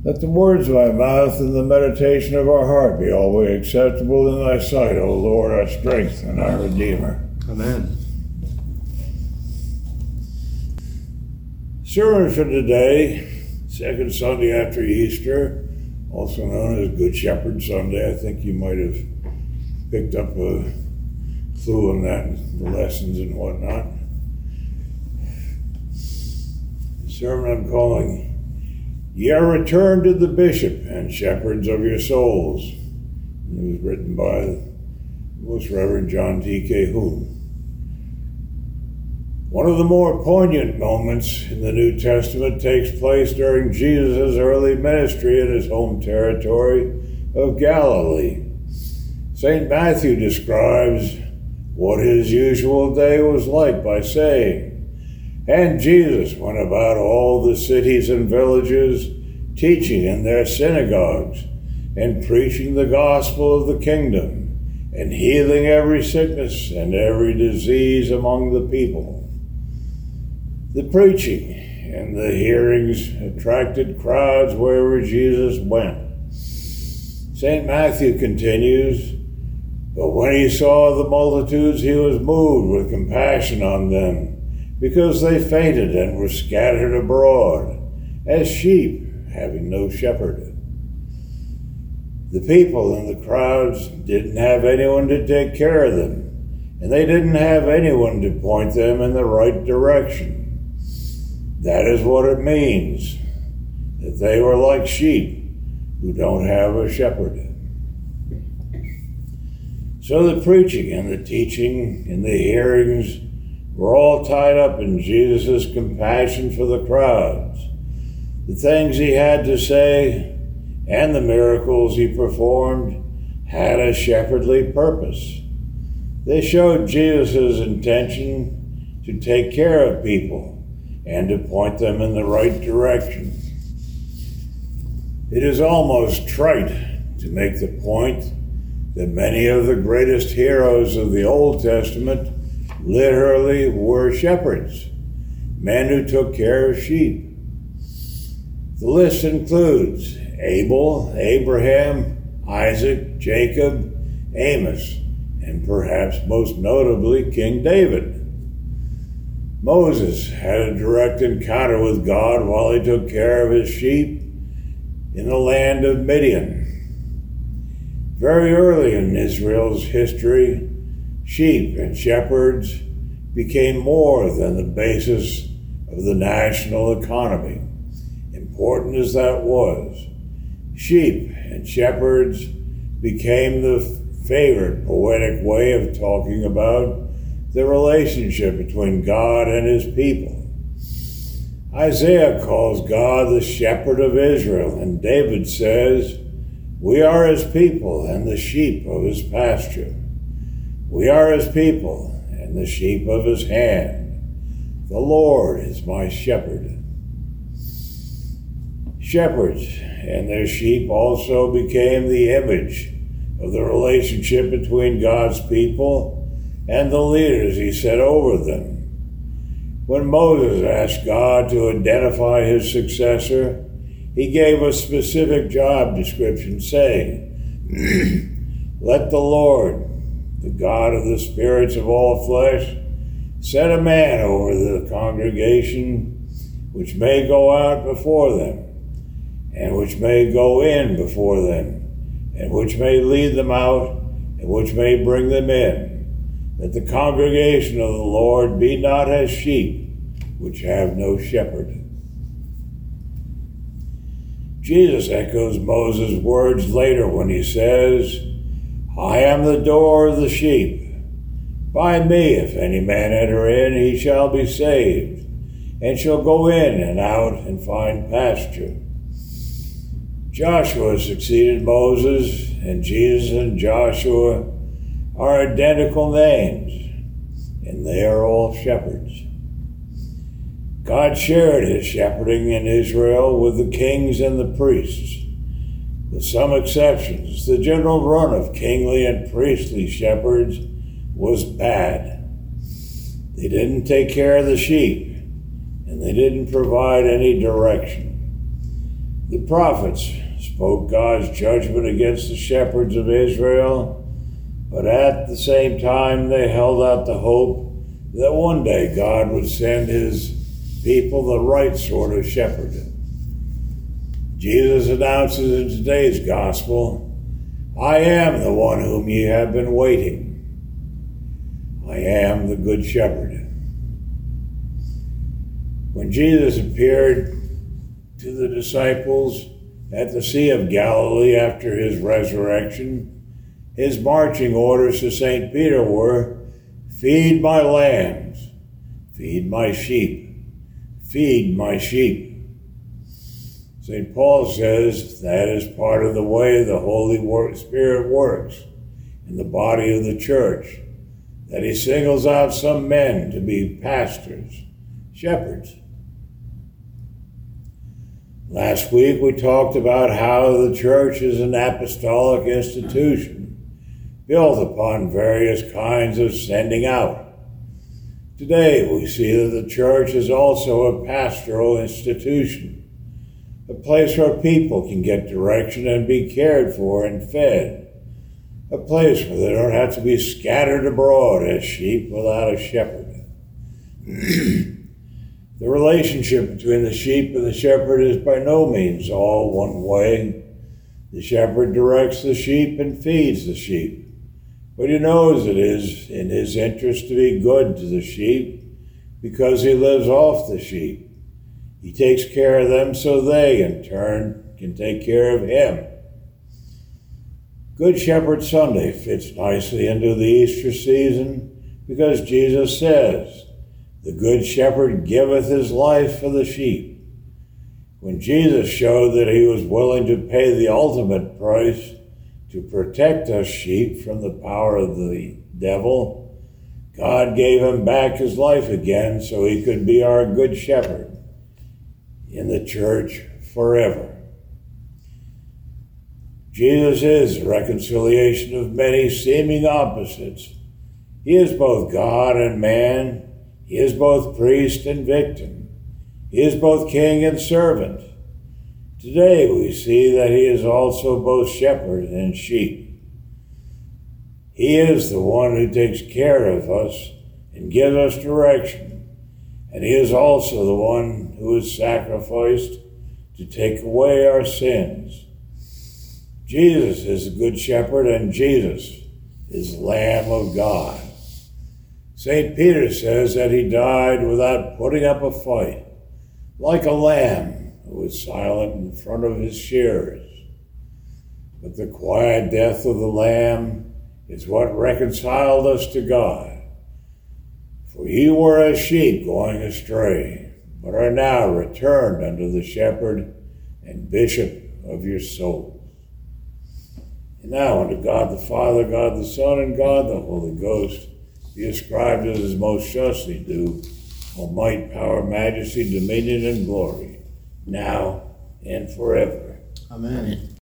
Let the words of my mouth and the meditation of our heart be always acceptable in thy sight, O Lord, our strength and our Redeemer. Amen. Sermon for today, second Sunday after Easter, also known as Good Shepherd Sunday. I think you might have picked up a clue on that in the lessons and whatnot. The sermon I'm calling, Ye are returned to the bishop and shepherds of your souls. It was written by Most Reverend John T. Calhoun. One of the more poignant moments in the New Testament takes place during Jesus' early ministry in his home territory of Galilee. St. Matthew describes what his usual day was like by saying, And Jesus went about all the cities and villages, teaching in their synagogues, and preaching the gospel of the kingdom, and healing every sickness and every disease among the people. The preaching and the hearings attracted crowds wherever Jesus went. St. Matthew continues, But when he saw the multitudes, he was moved with compassion on them, because they fainted and were scattered abroad, as sheep having no shepherd. The people in the crowds didn't have anyone to take care of them, and they didn't have anyone to point them in the right direction. That is what it means, that they were like sheep who don't have a shepherd. So the preaching and the teaching and the hearings were all tied up in Jesus' compassion for the crowds. The things he had to say and the miracles he performed had a shepherdly purpose. They showed Jesus' intention to take care of people and to point them in the right direction. It is almost trite to make the point that many of the greatest heroes of the Old Testament literally were shepherds, men who took care of sheep. The list includes Abel, Abraham, Isaac, Jacob, Amos, and perhaps most notably King David. Moses had a direct encounter with God while he took care of his sheep in the land of Midian. Very early in Israel's history, sheep and shepherds became more than the basis of the national economy. Important as that was, sheep and shepherds became the favorite poetic way of talking about the relationship between God and his people. Isaiah calls God the shepherd of Israel, and David says, We are his people and the sheep of his pasture. We are his people and the sheep of his hand. The Lord is my shepherd. Shepherds and their sheep also became the image of the relationship between God's people and the leaders he set over them. When Moses asked God to identify his successor, he gave a specific job description saying, Let the Lord, the God of the spirits of all flesh, set a man over the congregation, which may go out before them, and which may go in before them, and which may lead them out, and which may bring them in, that the congregation of the Lord be not as sheep, which have no shepherd. Jesus echoes Moses' words later when he says, I am the door of the sheep. By me, if any man enter in, he shall be saved, and shall go in and out and find pasture. Joshua succeeded Moses, and Jesus and Joshua are identical names, and they are all shepherds. God shared his shepherding in Israel with the kings and the priests. With some exceptions, the general run of kingly and priestly shepherds was bad. They didn't take care of the sheep, and they didn't provide any direction. The prophets spoke God's judgment against the shepherds of Israel, but at the same time they held out the hope that one day God would send his people the right sort of shepherd. Jesus announces in today's gospel, I am the one whom ye have been waiting. I am the good shepherd. When Jesus appeared to the disciples at the Sea of Galilee after his resurrection, his marching orders to St. Peter were, feed my lambs, feed my sheep, feed my sheep. St. Paul says that is part of the way the Holy Spirit works in the body of the church, that he singles out some men to be pastors, shepherds. Last week we talked about how the church is an apostolic institution built upon various kinds of sending out. Today we see that the church is also a pastoral institution, a place where people can get direction and be cared for and fed, a place where they don't have to be scattered abroad as sheep without a shepherd. The relationship between the sheep and the shepherd is by no means all one way. The shepherd directs the sheep and feeds the sheep, but he knows it is in his interest to be good to the sheep because he lives off the sheep. He takes care of them so they, in turn, can take care of him. Good Shepherd Sunday fits nicely into the Easter season because Jesus says, the Good Shepherd giveth his life for the sheep. When Jesus showed that he was willing to pay the ultimate price to protect us sheep from the power of the devil, God gave him back his life again so he could be our Good Shepherd in the church forever. Jesus is the reconciliation of many seeming opposites. He is both God and man. He is both priest and victim. He is both king and servant. Today we see that he is also both shepherd and sheep. He is the one who takes care of us and gives us direction, and he is also the one who is sacrificed to take away our sins. Jesus is the Good Shepherd, and Jesus is the Lamb of God. St. Peter says that he died without putting up a fight, like a lamb who was silent in front of his shearers. But the quiet death of the lamb is what reconciled us to God. For ye were as sheep going astray, but are now returned unto the shepherd and bishop of your souls. And now unto God the Father, God the Son, and God the Holy Ghost, be ascribed as is most justly due, all might, power, majesty, dominion, and glory, now and forever. Amen.